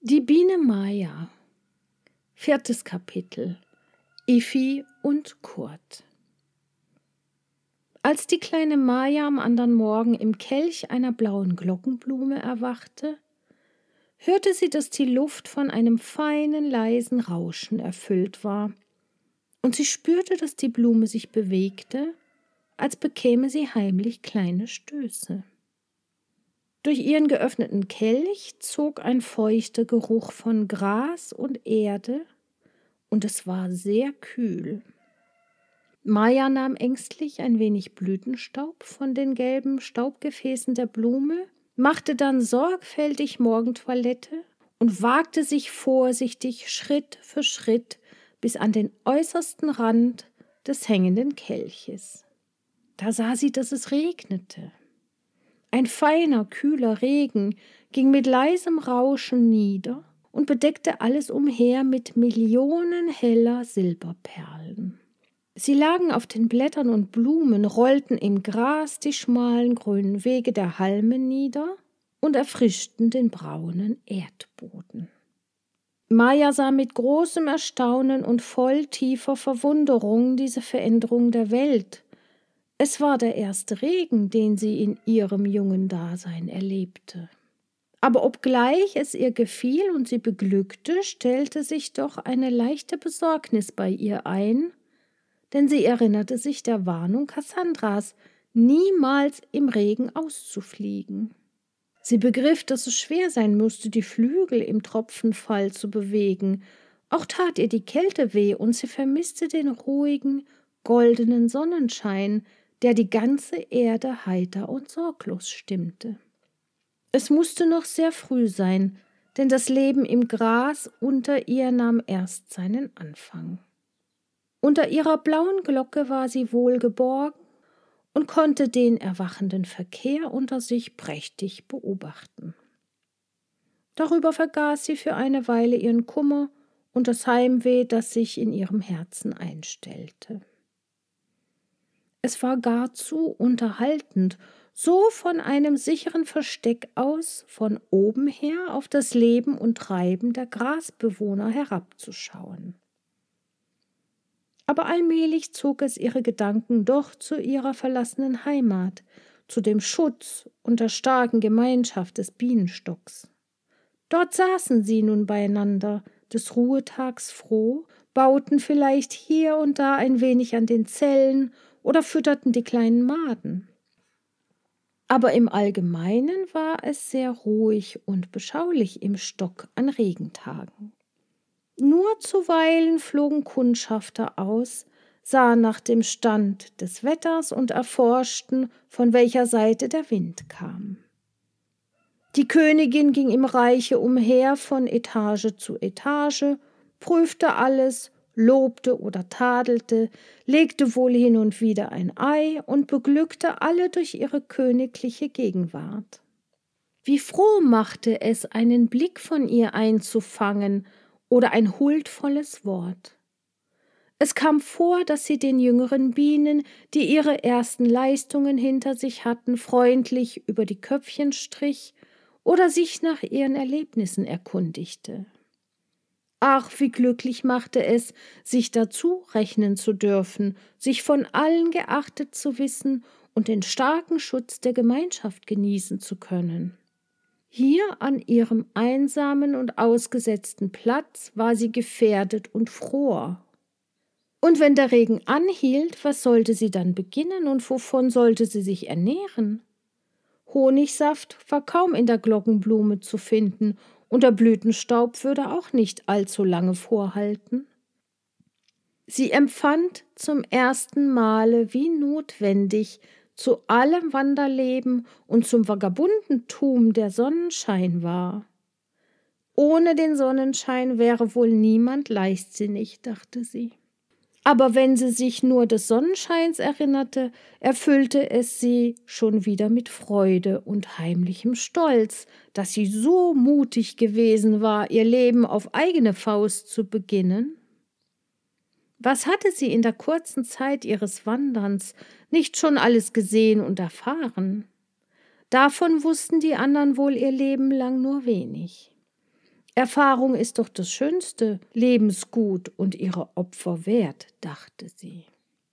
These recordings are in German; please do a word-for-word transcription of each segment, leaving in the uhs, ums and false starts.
Die Biene Maya. Viertes Kapitel. Iffi und Kurt. Als die kleine Maya am anderen Morgen im Kelch einer blauen Glockenblume erwachte, hörte sie, dass die Luft von einem feinen, leisen Rauschen erfüllt war, und sie spürte, dass die Blume sich bewegte, als bekäme sie heimlich kleine Stöße. Durch ihren geöffneten Kelch zog ein feuchter Geruch von Gras und Erde, und es war sehr kühl. Maya nahm ängstlich ein wenig Blütenstaub von den gelben Staubgefäßen der Blume, machte dann sorgfältig Morgentoilette und wagte sich vorsichtig Schritt für Schritt bis an den äußersten Rand des hängenden Kelches. Da sah sie, dass es regnete. Ein feiner, kühler Regen ging mit leisem Rauschen nieder und bedeckte alles umher mit Millionen heller Silberperlen. Sie lagen auf den Blättern und Blumen, rollten im Gras die schmalen grünen Wege der Halme nieder und erfrischten den braunen Erdboden. Maya sah mit großem Erstaunen und voll tiefer Verwunderung diese Veränderung der Welt. Es war der erste Regen, den sie in ihrem jungen Dasein erlebte. Aber obgleich es ihr gefiel und sie beglückte, stellte sich doch eine leichte Besorgnis bei ihr ein, denn sie erinnerte sich der Warnung Kassandras, niemals im Regen auszufliegen. Sie begriff, dass es schwer sein musste, die Flügel im Tropfenfall zu bewegen. Auch tat ihr die Kälte weh, und sie vermisste den ruhigen, goldenen Sonnenschein, der die ganze Erde heiter und sorglos stimmte. Es musste noch sehr früh sein, denn das Leben im Gras unter ihr nahm erst seinen Anfang. Unter ihrer blauen Glocke war sie wohl geborgen und konnte den erwachenden Verkehr unter sich prächtig beobachten. Darüber vergaß sie für eine Weile ihren Kummer und das Heimweh, das sich in ihrem Herzen einstellte. Es war gar zu unterhaltend, so von einem sicheren Versteck aus von oben her auf das Leben und Treiben der Grasbewohner herabzuschauen. Aber allmählich zog es ihre Gedanken doch zu ihrer verlassenen Heimat, zu dem Schutz und der starken Gemeinschaft des Bienenstocks. Dort saßen sie nun beieinander, des Ruhetags froh, bauten vielleicht hier und da ein wenig an den Zellen oder fütterten die kleinen Maden. Aber im Allgemeinen war es sehr ruhig und beschaulich im Stock an Regentagen. Nur zuweilen flogen Kundschafter aus, sahen nach dem Stand des Wetters und erforschten, von welcher Seite der Wind kam. Die Königin ging im Reiche umher von Etage zu Etage, prüfte alles, lobte oder tadelte, legte wohl hin und wieder ein Ei und beglückte alle durch ihre königliche Gegenwart. Wie froh machte es, einen Blick von ihr einzufangen oder ein huldvolles Wort. Es kam vor, dass sie den jüngeren Bienen, die ihre ersten Leistungen hinter sich hatten, freundlich über die Köpfchen strich oder sich nach ihren Erlebnissen erkundigte. Ach, wie glücklich machte es, sich dazu rechnen zu dürfen, sich von allen geachtet zu wissen und den starken Schutz der Gemeinschaft genießen zu können. Hier an ihrem einsamen und ausgesetzten Platz war sie gefährdet und fror. Und wenn der Regen anhielt, was sollte sie dann beginnen und wovon sollte sie sich ernähren? Honigsaft war kaum in der Glockenblume zu finden, und der Blütenstaub würde auch nicht allzu lange vorhalten. Sie empfand zum ersten Male, wie notwendig zu allem Wanderleben und zum Vagabundentum der Sonnenschein war. Ohne den Sonnenschein wäre wohl niemand leichtsinnig, dachte sie. Aber wenn sie sich nur des Sonnenscheins erinnerte, erfüllte es sie schon wieder mit Freude und heimlichem Stolz, dass sie so mutig gewesen war, ihr Leben auf eigene Faust zu beginnen. Was hatte sie in der kurzen Zeit ihres Wanderns nicht schon alles gesehen und erfahren? Davon wussten die anderen wohl ihr Leben lang nur wenig. Erfahrung ist doch das schönste Lebensgut und ihre Opfer wert, dachte sie.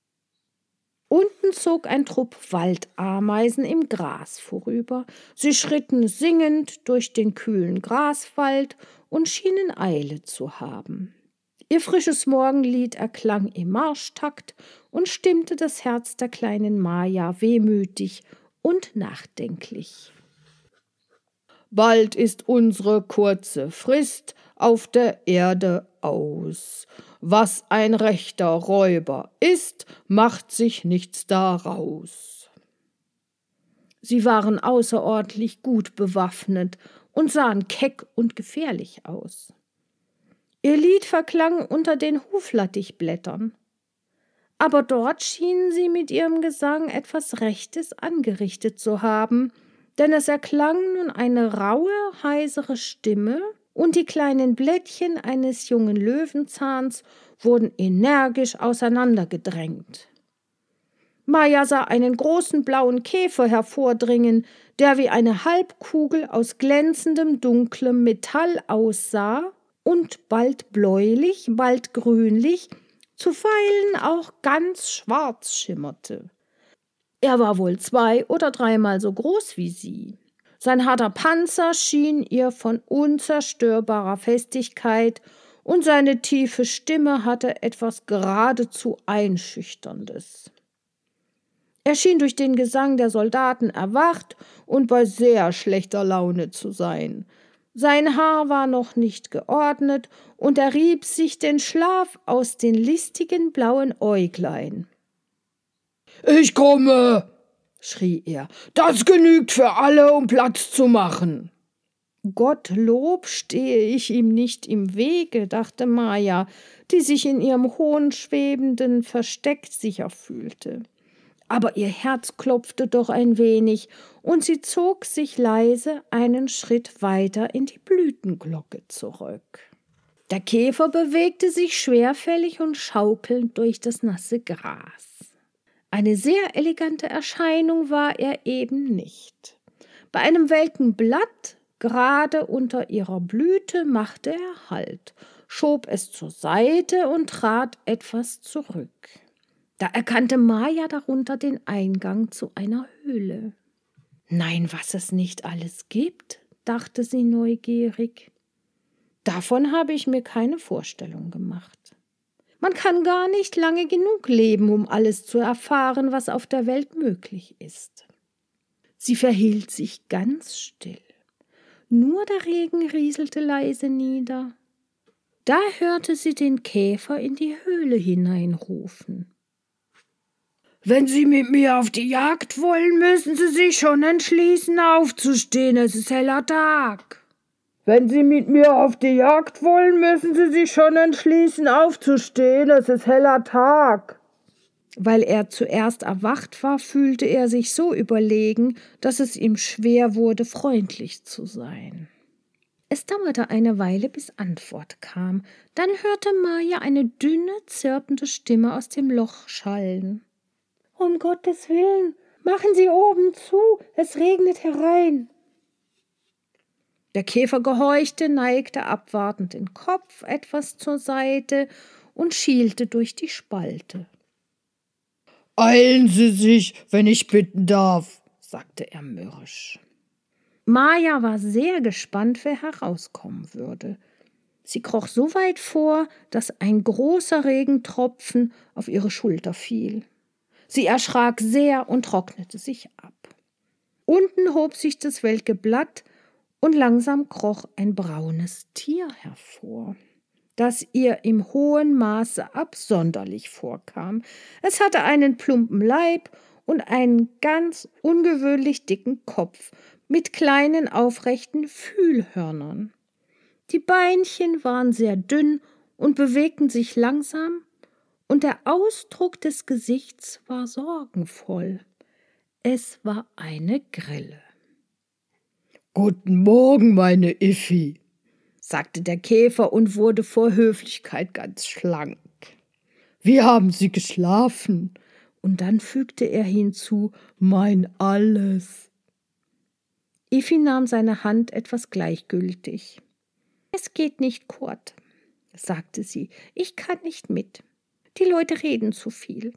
Unten zog ein Trupp Waldameisen im Gras vorüber. Sie schritten singend durch den kühlen Graswald und schienen Eile zu haben. Ihr frisches Morgenlied erklang im Marschtakt und stimmte das Herz der kleinen Maja wehmütig und nachdenklich. Bald ist unsere kurze Frist auf der Erde aus. Was ein rechter Räuber ist, macht sich nichts daraus. Sie waren außerordentlich gut bewaffnet und sahen keck und gefährlich aus. Ihr Lied verklang unter den Huflattichblättern. Aber dort schienen sie mit ihrem Gesang etwas Rechtes angerichtet zu haben, denn es erklang nun eine raue, heisere Stimme, und die kleinen Blättchen eines jungen Löwenzahns wurden energisch auseinandergedrängt. Maja sah einen großen blauen Käfer hervordringen, der wie eine Halbkugel aus glänzendem, dunklem Metall aussah und bald bläulich, bald grünlich, zuweilen auch ganz schwarz schimmerte. Er war wohl zwei- oder dreimal so groß wie sie. Sein harter Panzer schien ihr von unzerstörbarer Festigkeit, und seine tiefe Stimme hatte etwas geradezu Einschüchterndes. Er schien durch den Gesang der Soldaten erwacht und bei sehr schlechter Laune zu sein. Sein Haar war noch nicht geordnet, und er rieb sich den Schlaf aus den listigen blauen Äuglein. »Ich komme«, schrie er, »das genügt für alle, um Platz zu machen.« »Gottlob stehe ich ihm nicht im Wege«, dachte Maja, die sich in ihrem hohen schwebenden Versteck sicher fühlte. Aber ihr Herz klopfte doch ein wenig, und sie zog sich leise einen Schritt weiter in die Blütenglocke zurück. Der Käfer bewegte sich schwerfällig und schaukelnd durch das nasse Gras. Eine sehr elegante Erscheinung war er eben nicht. Bei einem welken Blatt, gerade unter ihrer Blüte, machte er Halt, schob es zur Seite und trat etwas zurück. Da erkannte Maja darunter den Eingang zu einer Höhle. »Nein, was es nicht alles gibt«, dachte sie neugierig. »Davon habe ich mir keine Vorstellung gemacht. Man kann gar nicht lange genug leben, um alles zu erfahren, was auf der Welt möglich ist.« Sie verhielt sich ganz still. Nur der Regen rieselte leise nieder. Da hörte sie den Käfer in die Höhle hineinrufen. »Wenn Sie mit mir auf die Jagd wollen, müssen Sie sich schon entschließen, aufzustehen, es ist heller Tag.« »Wenn Sie mit mir auf die Jagd wollen, müssen Sie sich schon entschließen, aufzustehen, es ist heller Tag.« Weil er zuerst erwacht war, fühlte er sich so überlegen, dass es ihm schwer wurde, freundlich zu sein. Es dauerte eine Weile, bis Antwort kam. Dann hörte Maja eine dünne, zirpende Stimme aus dem Loch schallen. »Um Gottes Willen, machen Sie oben zu, es regnet herein.« Der Käfer gehorchte, neigte abwartend den Kopf etwas zur Seite und schielte durch die Spalte. »Eilen Sie sich, wenn ich bitten darf«, sagte er mürrisch. Maja war sehr gespannt, wer herauskommen würde. Sie kroch so weit vor, dass ein großer Regentropfen auf ihre Schulter fiel. Sie erschrak sehr und trocknete sich ab. Unten hob sich das welke Blatt, und langsam kroch ein braunes Tier hervor, das ihr im hohen Maße absonderlich vorkam. Es hatte einen plumpen Leib und einen ganz ungewöhnlich dicken Kopf mit kleinen aufrechten Fühlhörnern. Die Beinchen waren sehr dünn und bewegten sich langsam, und der Ausdruck des Gesichts war sorgenvoll. Es war eine Grille. »Guten Morgen, meine Iffi«, sagte der Käfer und wurde vor Höflichkeit ganz schlank. »Wie haben Sie geschlafen?« Und dann fügte er hinzu, »mein Alles.« Iffi nahm seine Hand etwas gleichgültig. »Es geht nicht, Kurt«, sagte sie, »ich kann nicht mit. Die Leute reden zu viel.«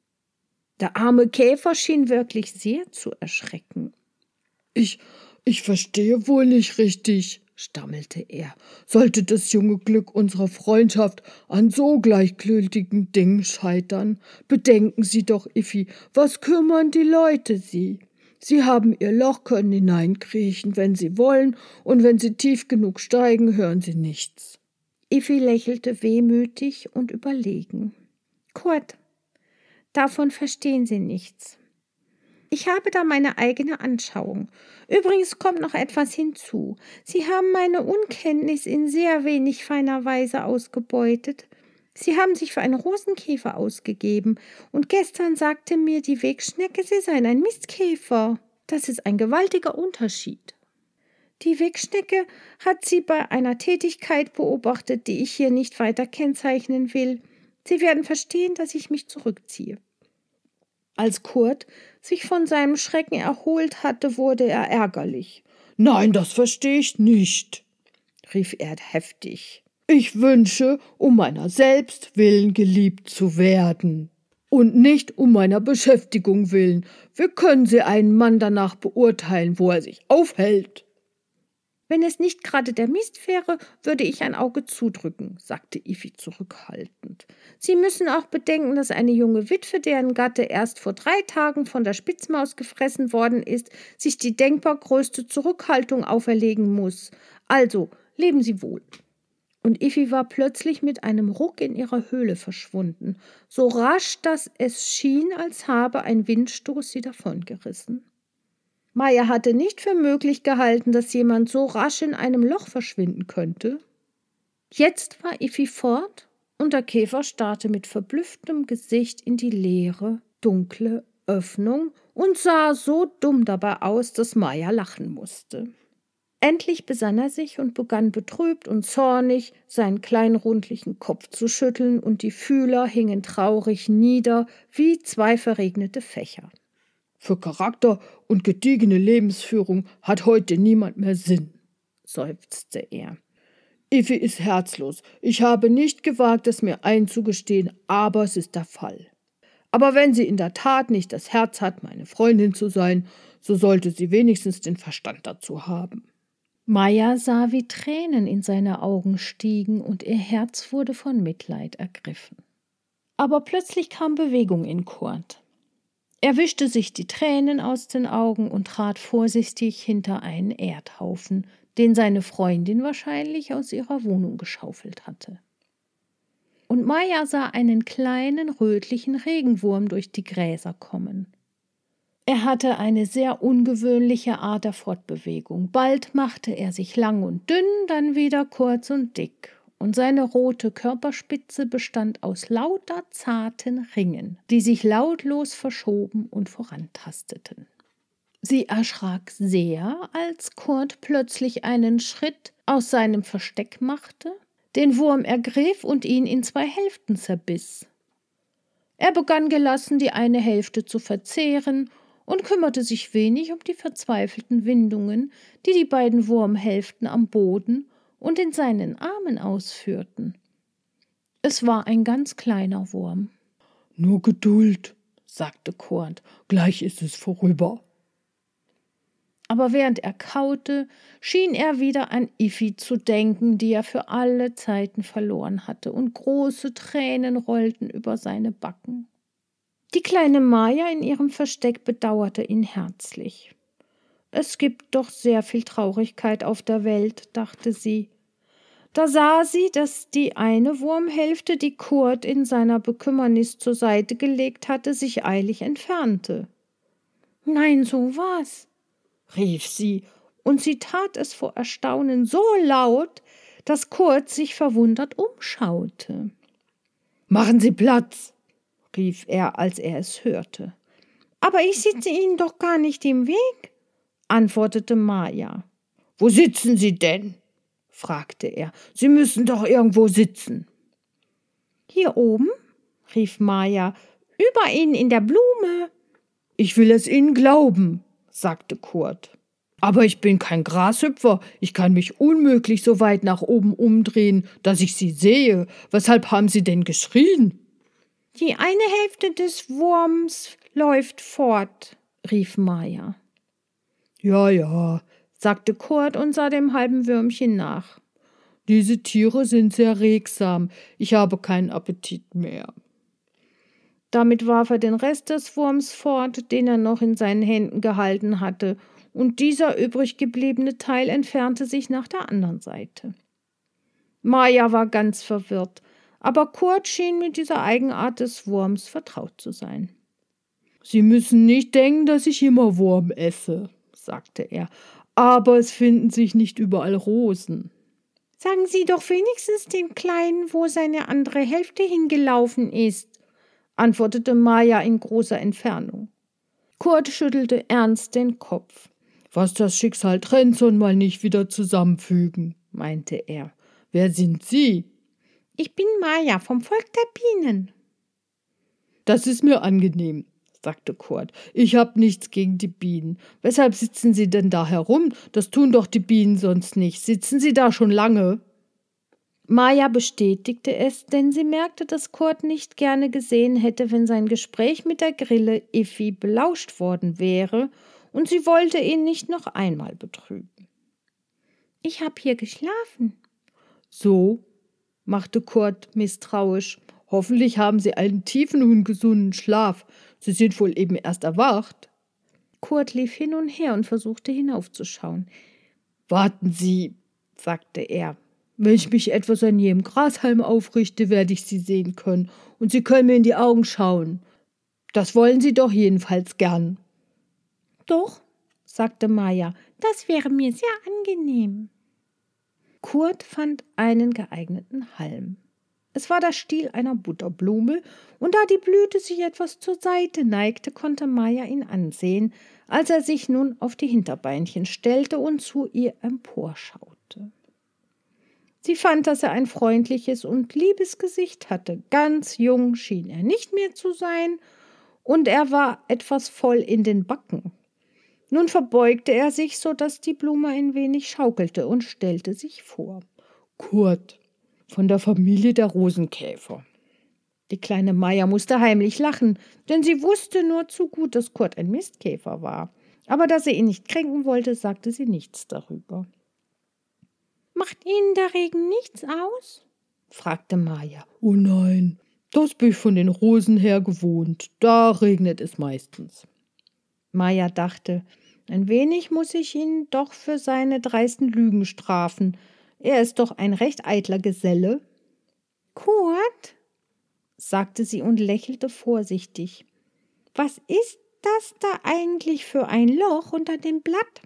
Der arme Käfer schien wirklich sehr zu erschrecken. Ich, ich verstehe wohl nicht richtig, stammelte er. Sollte das junge Glück unserer Freundschaft an so gleichgültigen Dingen scheitern? Bedenken Sie doch, Iffi, was kümmern die Leute Sie? Sie haben ihr Loch, können hineinkriechen, wenn sie wollen, und wenn sie tief genug steigen, hören sie nichts. Iffi lächelte wehmütig und überlegen. »Kurt, davon verstehen Sie nichts. Ich habe da meine eigene Anschauung. Übrigens kommt noch etwas hinzu. Sie haben meine Unkenntnis in sehr wenig feiner Weise ausgebeutet. Sie haben sich für einen Rosenkäfer ausgegeben, und gestern sagte mir die Wegschnecke, Sie seien ein Mistkäfer. Das ist ein gewaltiger Unterschied. Die Wegschnecke hat Sie bei einer Tätigkeit beobachtet, die ich hier nicht weiter kennzeichnen will. Sie werden verstehen, dass ich mich zurückziehe.« Als Kurt sich von seinem Schrecken erholt hatte, wurde er ärgerlich. »Nein, das verstehe ich nicht«, rief er heftig. »Ich wünsche, um meiner selbst willen geliebt zu werden und nicht um meiner Beschäftigung willen. Wie können Sie einen Mann danach beurteilen, wo er sich aufhält?« »Wenn es nicht gerade der Mist wäre, würde ich ein Auge zudrücken«, sagte Iffi zurückhaltend. »Sie müssen auch bedenken, dass eine junge Witwe, deren Gatte erst vor drei Tagen von der Spitzmaus gefressen worden ist, sich die denkbar größte Zurückhaltung auferlegen muss. Also, leben Sie wohl.« Und Iffi war plötzlich mit einem Ruck in ihrer Höhle verschwunden, so rasch, dass es schien, als habe ein Windstoß sie davongerissen. Maja hatte nicht für möglich gehalten, dass jemand so rasch in einem Loch verschwinden könnte. Jetzt war Iffi fort, und der Käfer starrte mit verblüfftem Gesicht in die leere, dunkle Öffnung und sah so dumm dabei aus, dass Maja lachen musste. Endlich besann er sich und begann betrübt und zornig, seinen kleinen rundlichen Kopf zu schütteln, und die Fühler hingen traurig nieder wie zwei verregnete Fächer. »Für Charakter und gediegene Lebensführung hat heute niemand mehr Sinn«, seufzte er. »Iffi ist herzlos. Ich habe nicht gewagt, es mir einzugestehen, aber es ist der Fall. Aber wenn sie in der Tat nicht das Herz hat, meine Freundin zu sein, so sollte sie wenigstens den Verstand dazu haben.« Maja sah, wie Tränen in seine Augen stiegen, und ihr Herz wurde von Mitleid ergriffen. Aber plötzlich kam Bewegung in Kurt. Er wischte sich die Tränen aus den Augen und trat vorsichtig hinter einen Erdhaufen, den seine Freundin wahrscheinlich aus ihrer Wohnung geschaufelt hatte. Und Maja sah einen kleinen rötlichen Regenwurm durch die Gräser kommen. Er hatte eine sehr ungewöhnliche Art der Fortbewegung. Bald machte er sich lang und dünn, dann wieder kurz und dick, und seine rote Körperspitze bestand aus lauter zarten Ringen, die sich lautlos verschoben und vorantasteten. Sie erschrak sehr, als Kurt plötzlich einen Schritt aus seinem Versteck machte, den Wurm ergriff und ihn in zwei Hälften zerbiss. Er begann gelassen, die eine Hälfte zu verzehren, und kümmerte sich wenig um die verzweifelten Windungen, die die beiden Wurmhälften am Boden und in seinen Armen ausführten. Es war ein ganz kleiner Wurm. »Nur Geduld«, sagte Kurt, »gleich ist es vorüber.« Aber während er kaute, schien er wieder an Iffi zu denken, die er für alle Zeiten verloren hatte, und große Tränen rollten über seine Backen. Die kleine Maja in ihrem Versteck bedauerte ihn herzlich. »Es gibt doch sehr viel Traurigkeit auf der Welt«, dachte sie. Da sah sie, dass die eine Wurmhälfte, die Kurt in seiner Bekümmernis zur Seite gelegt hatte, sich eilig entfernte. »Nein, so was«, rief sie, und sie tat es vor Erstaunen so laut, dass Kurt sich verwundert umschaute. »Machen Sie Platz«, rief er, als er es hörte. »Aber ich sitze Ihnen doch gar nicht im Weg«, antwortete Maja. »Wo sitzen Sie denn?«, fragte er. »Sie müssen doch irgendwo sitzen.« »Hier oben«, rief Maja, »über Ihnen in der Blume.« »Ich will es Ihnen glauben«, sagte Kurt. Aber ich bin kein Grashüpfer. Ich kann mich unmöglich so weit nach oben umdrehen, dass ich Sie sehe. Weshalb haben Sie denn geschrien? Die eine Hälfte des Wurms läuft fort, rief Maja. Ja, ja, sagte Kurt und sah dem halben Würmchen nach. Diese Tiere sind sehr regsam. Ich habe keinen Appetit mehr. Damit warf er den Rest des Wurms fort, den er noch in seinen Händen gehalten hatte, und dieser übrig gebliebene Teil entfernte sich nach der anderen Seite. Maja war ganz verwirrt, aber Kurt schien mit dieser Eigenart des Wurms vertraut zu sein. »Sie müssen nicht denken, dass ich immer Wurm esse«, sagte er, »aber es finden sich nicht überall Rosen.« »Sagen Sie doch wenigstens dem Kleinen, wo seine andere Hälfte hingelaufen ist«, antwortete Maja in großer Entfernung. Kurt schüttelte ernst den Kopf. »Was das Schicksal trennt, soll man nicht wieder zusammenfügen«, meinte er. »Wer sind Sie?« »Ich bin Maja vom Volk der Bienen.« »Das ist mir angenehm«, sagte Kurt. »Ich habe nichts gegen die Bienen. Weshalb sitzen Sie denn da herum? Das tun doch die Bienen sonst nicht. Sitzen Sie da schon lange?« Maja bestätigte es, denn sie merkte, dass Kurt nicht gerne gesehen hätte, wenn sein Gespräch mit der Grille Iffi belauscht worden wäre, und sie wollte ihn nicht noch einmal betrügen. »Ich habe hier geschlafen.« »So?«, machte Kurt misstrauisch. »Hoffentlich haben Sie einen tiefen und gesunden Schlaf. Sie sind wohl eben erst erwacht.« Kurt lief hin und her und versuchte hinaufzuschauen. »Warten Sie«, sagte er. »Wenn ich mich etwas an jedem Grashalm aufrichte, werde ich Sie sehen können, und Sie können mir in die Augen schauen. Das wollen Sie doch jedenfalls gern.« »Doch«, sagte Maja, »das wäre mir sehr angenehm.« Kurt fand einen geeigneten Halm. Es war der Stiel einer Butterblume, und da die Blüte sich etwas zur Seite neigte, konnte Maja ihn ansehen, als er sich nun auf die Hinterbeinchen stellte und zu ihr emporschaute. Sie fand, dass er ein freundliches und liebes Gesicht hatte. Ganz jung schien er nicht mehr zu sein, und er war etwas voll in den Backen. Nun verbeugte er sich, so dass die Blume ein wenig schaukelte, und stellte sich vor. »Kurt, von der Familie der Rosenkäfer.« Die kleine Maja musste heimlich lachen, denn sie wusste nur zu gut, dass Kurt ein Mistkäfer war. Aber da sie ihn nicht kränken wollte, sagte sie nichts darüber. »Macht Ihnen der Regen nichts aus?« fragte Maja. »Oh nein, das bin ich von den Rosen her gewohnt. Da regnet es meistens.« Maja dachte, ein wenig muss ich ihn doch für seine dreisten Lügen strafen. Er ist doch ein recht eitler Geselle. »Kurt«, sagte sie und lächelte vorsichtig, »was ist das da eigentlich für ein Loch unter dem Blatt?«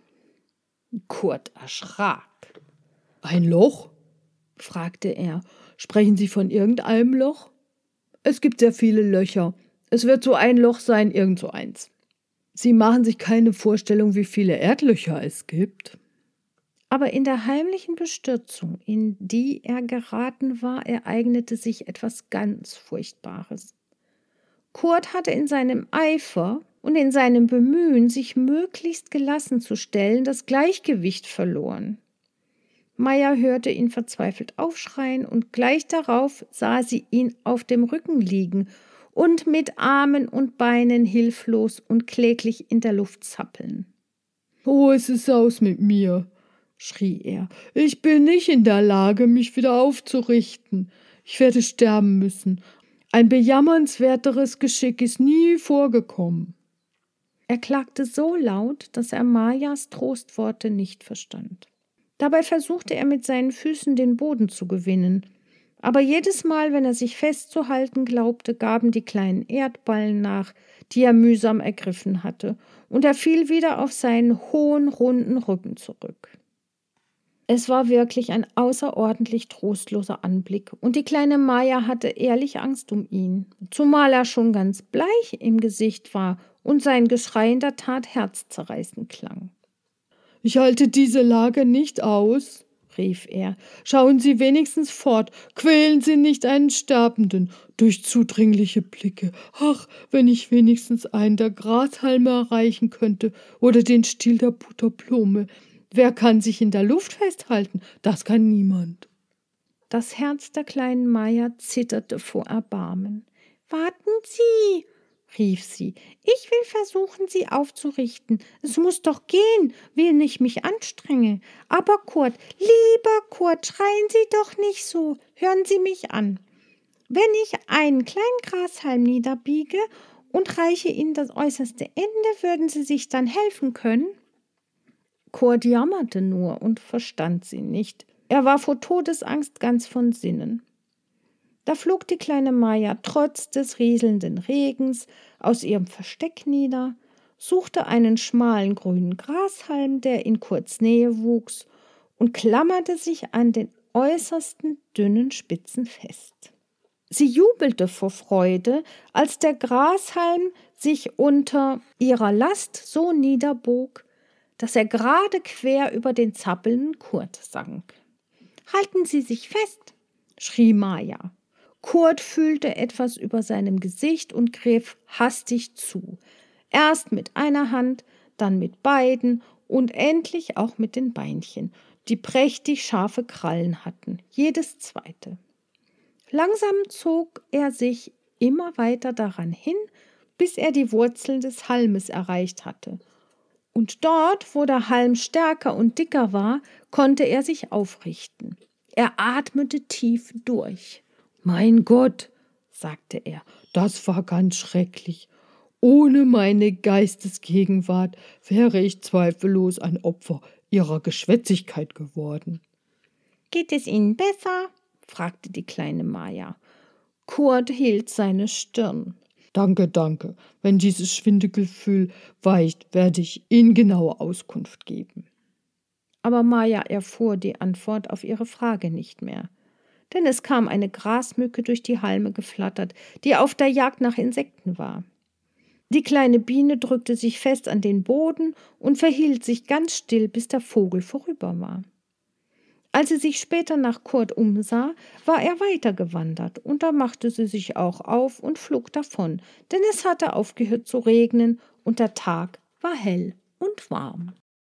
Kurt erschrak. »Ein Loch?«, fragte er. »Sprechen Sie von irgendeinem Loch?« »Es gibt sehr viele Löcher. Es wird so ein Loch sein, irgend so eins. Sie machen sich keine Vorstellung, wie viele Erdlöcher es gibt.« Aber in der heimlichen Bestürzung, in die er geraten war, ereignete sich etwas ganz Furchtbares. Kurt hatte in seinem Eifer und in seinem Bemühen, sich möglichst gelassen zu stellen, das Gleichgewicht verloren. Maja hörte ihn verzweifelt aufschreien, und gleich darauf sah sie ihn auf dem Rücken liegen und mit Armen und Beinen hilflos und kläglich in der Luft zappeln. »Oh, es ist aus mit mir«, schrie er. »Ich bin nicht in der Lage, mich wieder aufzurichten. Ich werde sterben müssen. Ein bejammernswerteres Geschick ist nie vorgekommen.« Er klagte so laut, dass er Majas Trostworte nicht verstand. Dabei versuchte er mit seinen Füßen den Boden zu gewinnen. Aber jedes Mal, wenn er sich festzuhalten glaubte, gaben die kleinen Erdballen nach, die er mühsam ergriffen hatte, und er fiel wieder auf seinen hohen, runden Rücken zurück. Es war wirklich ein außerordentlich trostloser Anblick, und die kleine Maja hatte ehrlich Angst um ihn, zumal er schon ganz bleich im Gesicht war und sein Geschrei in der Tat herzzerreißend klang. »Ich halte diese Lage nicht aus«, rief er. »Schauen Sie wenigstens fort, quälen Sie nicht einen Sterbenden durch zudringliche Blicke. Ach, wenn ich wenigstens einen der Grashalme erreichen könnte oder den Stiel der Butterblume. Wer kann sich in der Luft festhalten? Das kann niemand.« Das Herz der kleinen Maja zitterte vor Erbarmen. »Warten Sie«, rief sie, »ich will versuchen, Sie aufzurichten. Es muss doch gehen, wenn ich mich anstrenge. Aber Kurt, lieber Kurt, schreien Sie doch nicht so. Hören Sie mich an. Wenn ich einen kleinen Grashalm niederbiege und reiche Ihnen das äußerste Ende, würden Sie sich dann helfen können?« Kurt jammerte nur und verstand sie nicht. Er war vor Todesangst ganz von Sinnen. Da flog die kleine Maja trotz des rieselnden Regens aus ihrem Versteck nieder, suchte einen schmalen grünen Grashalm, der in Kurts Nähe wuchs, und klammerte sich an den äußersten dünnen Spitzen fest. Sie jubelte vor Freude, als der Grashalm sich unter ihrer Last so niederbog, dass er gerade quer über den zappelnden Kurt sank. »Halten Sie sich fest«, schrie Maja. Kurt fühlte etwas über seinem Gesicht und griff hastig zu. Erst mit einer Hand, dann mit beiden und endlich auch mit den Beinchen, die prächtig scharfe Krallen hatten, jedes zweite. Langsam zog er sich immer weiter daran hin, bis er die Wurzeln des Halmes erreicht hatte. Und dort, wo der Halm stärker und dicker war, konnte er sich aufrichten. Er atmete tief durch. »Mein Gott«, sagte er, »das war ganz schrecklich. Ohne meine Geistesgegenwart wäre ich zweifellos ein Opfer ihrer Geschwätzigkeit geworden.« »Geht es Ihnen besser?« fragte die kleine Maja. Kurt hielt seine Stirn. »Danke, danke. Wenn dieses Schwindelgefühl weicht, werde ich Ihnen genaue Auskunft geben.« Aber Maja erfuhr die Antwort auf ihre Frage nicht mehr. Denn es kam eine Grasmücke durch die Halme geflattert, die auf der Jagd nach Insekten war. Die kleine Biene drückte sich fest an den Boden und verhielt sich ganz still, bis der Vogel vorüber war. Als sie sich später nach Kurt umsah, war er weitergewandert, und da machte sie sich auch auf und flog davon, denn es hatte aufgehört zu regnen und der Tag war hell und warm.